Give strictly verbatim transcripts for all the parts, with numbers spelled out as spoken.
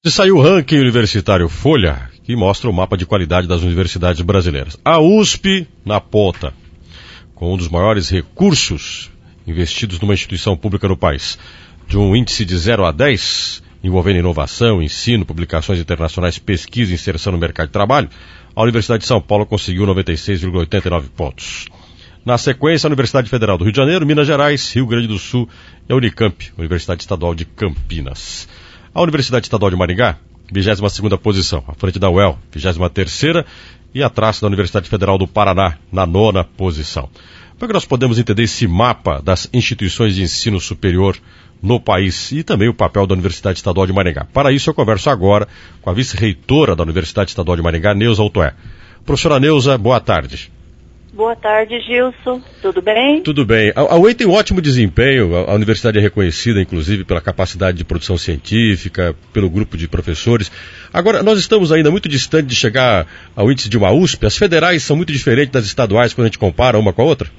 Saiu o ranking universitário Folha, que mostra o mapa de qualidade das universidades brasileiras. A U S P na ponta, com um dos maiores recursos investidos numa instituição pública no país. De um índice de zero a dez, envolvendo inovação, ensino, publicações internacionais, pesquisa e inserção no mercado de trabalho, a Universidade de São Paulo conseguiu noventa e seis vírgula oitenta e nove pontos. Na sequência, a Universidade Federal do Rio de Janeiro, Minas Gerais, Rio Grande do Sul e a Unicamp, Universidade Estadual de Campinas. A Universidade Estadual de Maringá, vigésima segunda posição, à frente da U E L, vigésima terceira, e atrás da Universidade Federal do Paraná, na nona posição. Como é que nós podemos entender esse mapa das instituições de ensino superior no país e também o papel da Universidade Estadual de Maringá? Para isso, eu converso agora com a vice-reitora da Universidade Estadual de Maringá, Neuza Altoé. Professora Neuza, boa tarde. Boa tarde, Gilson. Tudo bem? Tudo bem. A U E M tem um ótimo desempenho, a universidade é reconhecida, inclusive, pela capacidade de produção científica, pelo grupo de professores. Agora, nós estamos ainda muito distante de chegar ao índice de uma U S P. As federais são muito diferentes das estaduais quando a gente compara uma com a outra?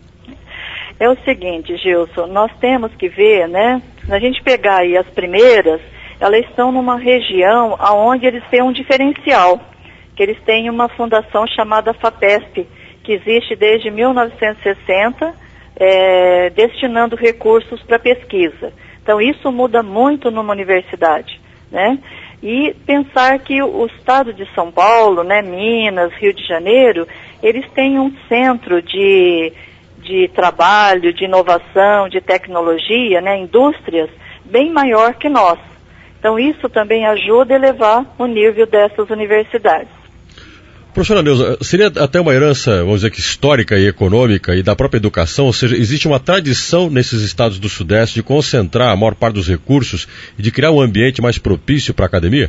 É o seguinte, Gilson, nós temos que ver, né, se a gente pegar aí as primeiras, elas estão numa região onde eles têm um diferencial, que eles têm uma fundação chamada FAPESP, que existe desde mil novecentos e sessenta, é, destinando recursos para pesquisa. Então, isso muda muito numa universidade, né? E pensar que o estado de São Paulo, né, Minas, Rio de Janeiro, eles têm um centro de, de trabalho, de inovação, de tecnologia, né, indústrias, bem maior que nós. Então, isso também ajuda a elevar o nível dessas universidades. Professora Neuza, seria até uma herança, vamos dizer que histórica e econômica e da própria educação, ou seja, existe uma tradição nesses estados do Sudeste de concentrar a maior parte dos recursos e de criar um ambiente mais propício para a academia?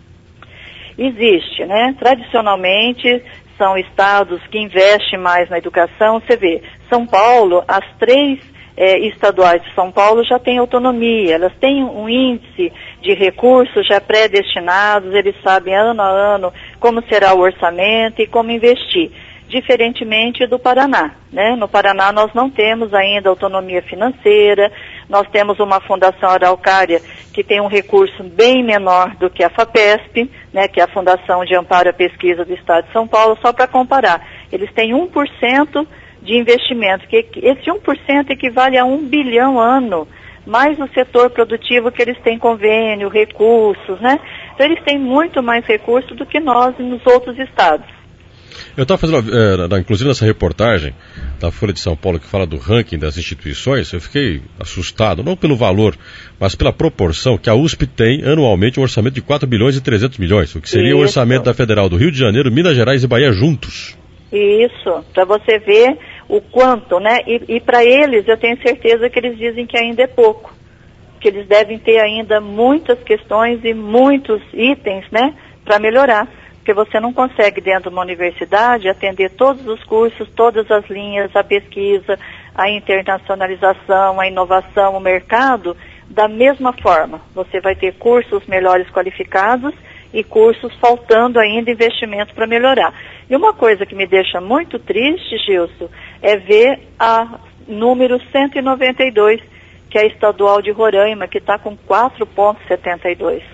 Existe, né? Tradicionalmente, são estados que investem mais na educação. Você vê, São Paulo, as três é, estaduais de São Paulo já têm autonomia, elas têm um índice de recursos já pré-destinados, eles sabem ano a ano como será o orçamento e como investir, diferentemente do Paraná, né? No Paraná nós não temos ainda autonomia financeira, nós temos uma fundação araucária que tem um recurso bem menor do que a FAPESP, né, que é a Fundação de Amparo à Pesquisa do Estado de São Paulo, só para comparar. Eles têm um por cento de investimento, que esse um por cento equivale a um bilhão ano, mais o setor produtivo que eles têm convênio, recursos, né? Então eles têm muito mais recursos do que nós nos outros estados. Eu estava fazendo, é, inclusive nessa reportagem da Folha de São Paulo que fala do ranking das instituições, eu fiquei assustado, não pelo valor, mas pela proporção que a U S P tem anualmente um orçamento de quatro bilhões e trezentos milhões, o que seria Isso. o orçamento da Federal do Rio de Janeiro, Minas Gerais e Bahia juntos. Isso, para você ver o quanto, né? E, e para eles, eu tenho certeza que eles dizem que ainda é pouco, que eles devem ter ainda muitas questões e muitos itens, né, para melhorar, porque você não consegue dentro de uma universidade atender todos os cursos, todas as linhas, a pesquisa, a internacionalização, a inovação, o mercado, da mesma forma. Você vai ter cursos melhores qualificados e cursos faltando ainda investimento para melhorar. E uma coisa que me deixa muito triste, Gilson, é ver a número cento e noventa e dois, que é a estadual de Roraima, que está com quatro vírgula setenta e dois.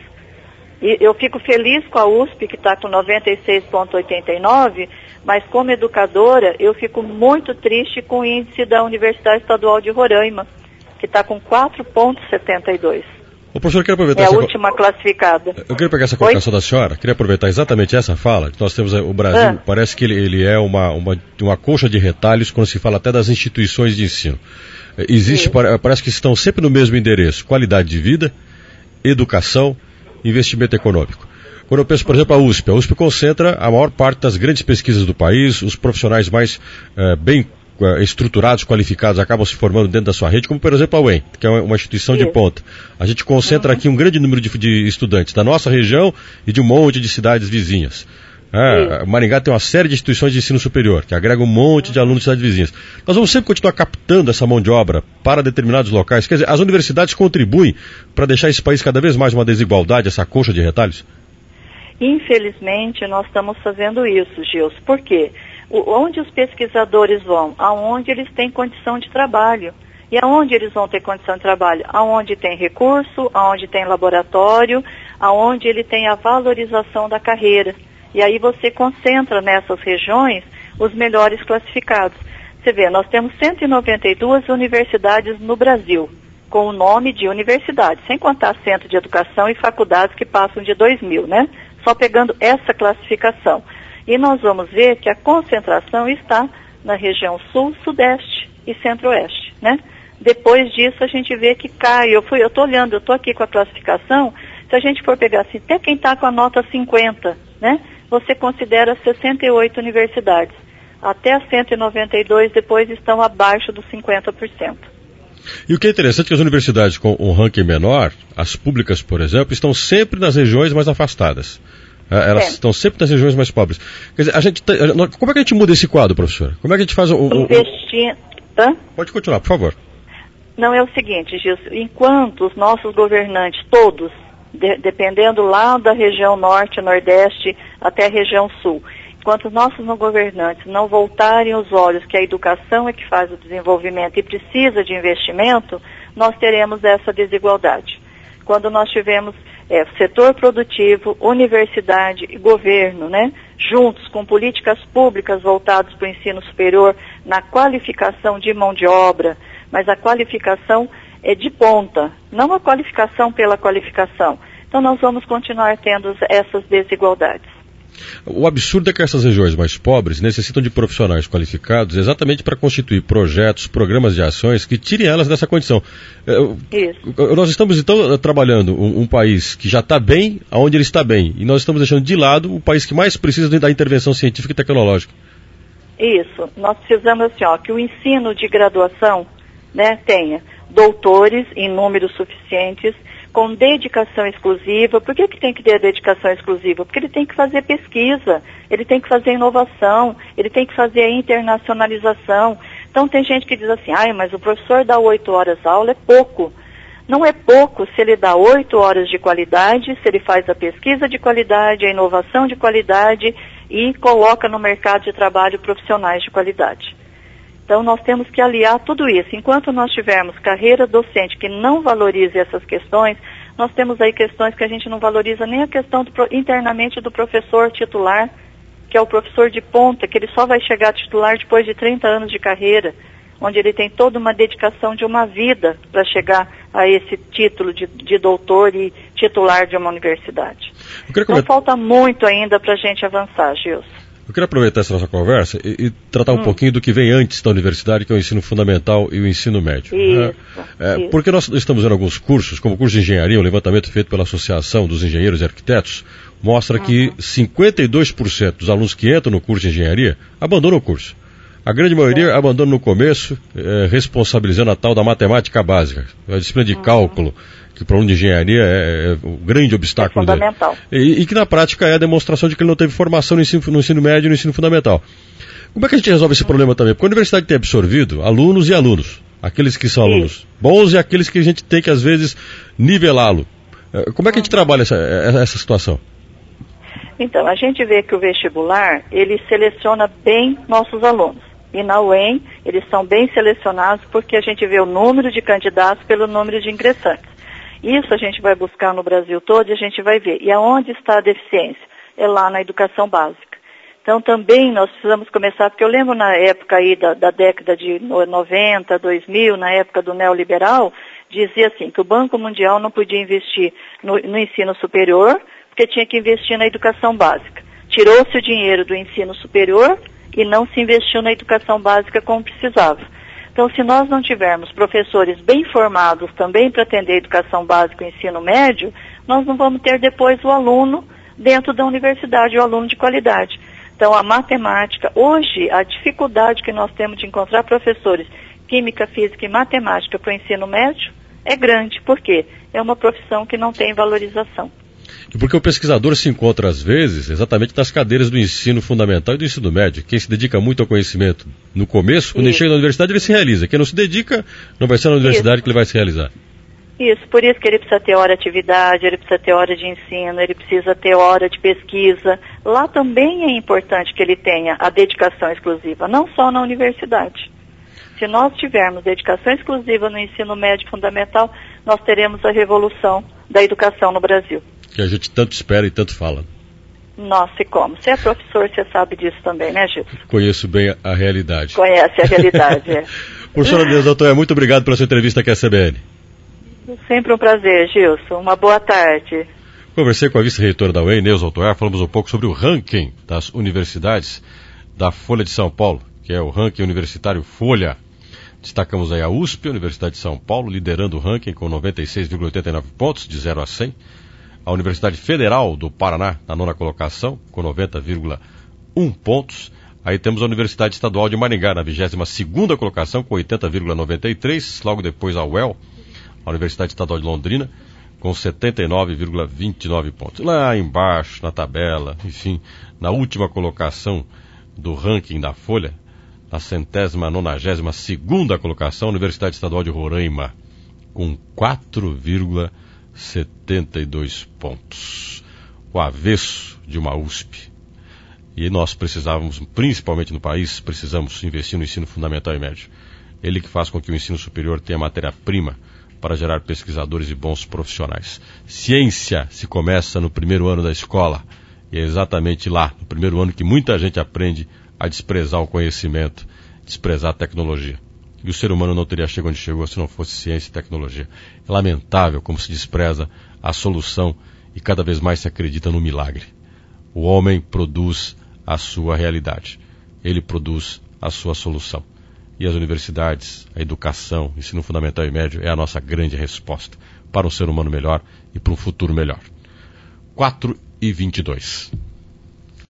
E eu fico feliz com a U S P, que está com noventa e seis vírgula oitenta e nove, mas como educadora, eu fico muito triste com o índice da Universidade Estadual de Roraima, que está com quatro vírgula setenta e dois. Ô, professor, eu quero aproveitar é essa... a última classificada. Eu queria pegar essa colocação Oi? da senhora, queria aproveitar exatamente essa fala, que nós temos o Brasil, ah. parece que ele, ele é uma, uma, uma coxa de retalhos quando se fala até das instituições de ensino. Existe, Sim. parece que estão sempre no mesmo endereço, qualidade de vida, educação, investimento econômico. Quando eu penso, por exemplo, a U S P, a U S P concentra a maior parte das grandes pesquisas do país, os profissionais mais eh, bem estruturados, qualificados, acabam se formando dentro da sua rede, como por exemplo a U E M, que é uma instituição Isso. de ponta. A gente concentra uhum. aqui um grande número de, de estudantes da nossa região e de um monte de cidades vizinhas. É, Maringá tem uma série de instituições de ensino superior, que agrega um monte de alunos de cidades vizinhas. Nós vamos sempre continuar captando essa mão de obra para determinados locais. Quer dizer, as universidades contribuem para deixar esse país cada vez mais uma desigualdade, essa coxa de retalhos? Infelizmente, nós estamos fazendo isso, Gilson. Por quê? O, onde os pesquisadores vão? Aonde eles têm condição de trabalho. E aonde eles vão ter condição de trabalho? Aonde tem recurso, aonde tem laboratório, aonde ele tem a valorização da carreira. E aí você concentra nessas regiões os melhores classificados. Você vê, nós temos cento e noventa e duas universidades no Brasil, com o nome de universidade, sem contar centro de educação e faculdades que passam de dois mil, né? Só pegando essa classificação. E nós vamos ver que a concentração está na região sul, sudeste e centro-oeste, né? Depois disso a gente vê que cai. Eu fui, eu estou olhando, eu estou aqui com a classificação. Se a gente for pegar assim, até quem está com a nota cinquenta, né? Você considera sessenta e oito universidades. Até as cento e noventa e duas depois estão abaixo dos cinquenta por cento. E o que é interessante é que as universidades com um ranking menor, as públicas, por exemplo, estão sempre nas regiões mais afastadas. Elas é. estão sempre nas regiões mais pobres. Quer dizer, a gente tá, como é que a gente muda esse quadro, professora? Como é que a gente faz o... o Investir... Hã? Pode continuar, por favor. Não, é o seguinte, Gilson, enquanto os nossos governantes, todos, de, dependendo lá da região norte, nordeste, até a região sul, enquanto os nossos governantes não voltarem os olhos que a educação é que faz o desenvolvimento e precisa de investimento, nós teremos essa desigualdade. Quando nós tivemos é, setor produtivo, universidade e governo, né, juntos com políticas públicas voltadas para o ensino superior, na qualificação de mão de obra, mas a qualificação é de ponta, não a qualificação pela qualificação. Então nós vamos continuar tendo essas desigualdades. O absurdo é que essas regiões mais pobres necessitam de profissionais qualificados exatamente para constituir projetos, programas de ações que tirem elas dessa condição. Isso. Nós estamos, então, trabalhando um, um país que já está bem, onde ele está bem, e nós estamos deixando de lado o país que mais precisa da intervenção científica e tecnológica. Isso. Nós precisamos, assim, ó, que o ensino de graduação, né, tenha doutores em números suficientes, com dedicação exclusiva. Por que que tem que ter dedicação exclusiva? Porque ele tem que fazer pesquisa, ele tem que fazer inovação, ele tem que fazer a internacionalização. Então tem gente que diz assim, ai, mas o professor dá oito horas aula, é pouco. Não é pouco se ele dá oito horas de qualidade, se ele faz a pesquisa de qualidade, a inovação de qualidade e coloca no mercado de trabalho profissionais de qualidade. Então nós temos que aliar tudo isso. Enquanto nós tivermos carreira docente que não valorize essas questões, nós temos aí questões que a gente não valoriza nem a questão do, internamente do professor titular, que é o professor de ponta, que ele só vai chegar a titular depois de trinta anos de carreira, onde ele tem toda uma dedicação de uma vida para chegar a esse título de, de doutor e titular de uma universidade. Então falta muito ainda para a gente avançar, Gilson. Eu queria aproveitar essa nossa conversa e, e tratar um hum. pouquinho do que vem antes da universidade, que é o ensino fundamental e o ensino médio. Isso, é, isso. Porque nós estamos vendo alguns cursos, como o curso de engenharia, um levantamento feito pela Associação dos Engenheiros e Arquitetos, mostra uhum. que cinquenta e dois por cento dos alunos que entram no curso de engenharia abandonam o curso. A grande maioria é. abandona no começo, é, responsabilizando a tal da matemática básica, a disciplina de uhum. cálculo, que para o aluno de engenharia é, é o grande obstáculo é fundamental. dele. E, e que na prática é a demonstração de que ele não teve formação no ensino, no ensino médio e no ensino fundamental. Como é que a gente resolve esse problema também? Porque a universidade tem absorvido alunos e alunos. Aqueles que são alunos Isso. bons e aqueles que a gente tem que, às vezes, nivelá-lo. Como é que a gente trabalha essa, essa situação? Então, a gente vê que o vestibular, ele seleciona bem nossos alunos. E na U E M, eles são bem selecionados porque a gente vê o número de candidatos pelo número de ingressantes. Isso a gente vai buscar no Brasil todo e a gente vai ver. E aonde está a deficiência? É lá na educação básica. Então também nós precisamos começar, porque eu lembro na época aí da, da década de noventa, dois mil, na época do neoliberal, dizia assim, que o Banco Mundial não podia investir no, no ensino superior, porque tinha que investir na educação básica. Tirou-se o dinheiro do ensino superior e não se investiu na educação básica como precisava. Então, se nós não tivermos professores bem formados também para atender a educação básica e o ensino médio, nós não vamos ter depois o aluno dentro da universidade, o aluno de qualidade. Então, a matemática, hoje, a dificuldade que nós temos de encontrar professores química, física e matemática para o ensino médio é grande. Por quê? É uma profissão que não tem valorização. E porque o pesquisador se encontra, às vezes, exatamente nas cadeiras do ensino fundamental e do ensino médio. Quem se dedica muito ao conhecimento no começo, quando ele chega na universidade, ele se realiza. Quem não se dedica, não vai ser na universidade isso. que ele vai se realizar. Isso, por isso que ele precisa ter hora de atividade, ele precisa ter hora de ensino, ele precisa ter hora de pesquisa. Lá também é importante que ele tenha a dedicação exclusiva, não só na universidade. Se nós tivermos dedicação exclusiva no ensino médio fundamental, nós teremos a revolução da educação no Brasil. Que a gente tanto espera e tanto fala. Nossa, e como? Você é professor, você sabe disso também, né, Gilson? Conheço bem a realidade. Conhece a realidade, é. Professora Neuza Altoé, muito obrigado pela sua entrevista aqui à C B N. Sempre um prazer, Gilson. Uma boa tarde. Conversei com a vice-reitora da U E M, Neuza Altoé, falamos um pouco sobre o ranking das universidades da Folha de São Paulo, que é o ranking universitário Folha. Destacamos aí a U S P, Universidade de São Paulo, liderando o ranking com noventa e seis vírgula oitenta e nove pontos, de zero a cem. A Universidade Federal do Paraná, na nona colocação, com noventa vírgula um pontos. Aí temos a Universidade Estadual de Maringá, na vigésima segunda colocação, com oitenta vírgula noventa e três. Logo depois a U E L, a Universidade Estadual de Londrina, com setenta e nove vírgula vinte e nove pontos. Lá embaixo, na tabela, enfim, na última colocação do ranking da Folha, na centésima nonagésima segunda colocação, a Universidade Estadual de Roraima, com quatro vírgula setenta e dois pontos. O avesso de uma U S P. E nós precisávamos, principalmente no país, precisamos investir no ensino fundamental e médio. Ele que faz com que o ensino superior tenha matéria-prima para gerar pesquisadores e bons profissionais. Ciência se começa no primeiro ano da escola. E é exatamente lá, no primeiro ano, que muita gente aprende a desprezar o conhecimento, desprezar a tecnologia. E o ser humano não teria chegado onde chegou se não fosse ciência e tecnologia. É lamentável como se despreza a solução e cada vez mais se acredita no milagre. O homem produz a sua realidade. Ele produz a sua solução. E as universidades, a educação, ensino fundamental e médio é a nossa grande resposta para um ser humano melhor e para um futuro melhor. quatro e vinte e dois.